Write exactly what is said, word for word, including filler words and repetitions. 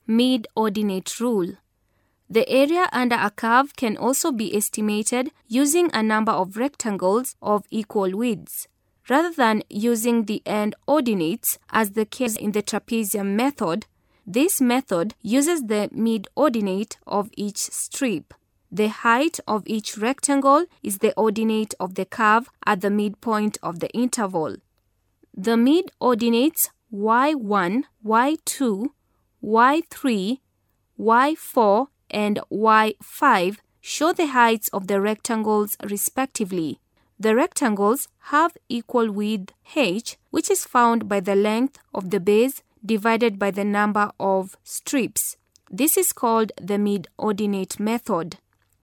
mid-ordinate rule. The area under a curve can also be estimated using a number of rectangles of equal widths, rather than using the end ordinates as the case in the trapezium method. This method uses the mid-ordinate of each strip. The height of each rectangle is the ordinate of the curve at the midpoint of the interval. The mid-ordinates y one, y two, y three, y four, and y five show the heights of the rectangles respectively. The rectangles have equal width h, which is found by the length of the base divided by the number of strips. This is called the mid-ordinate method.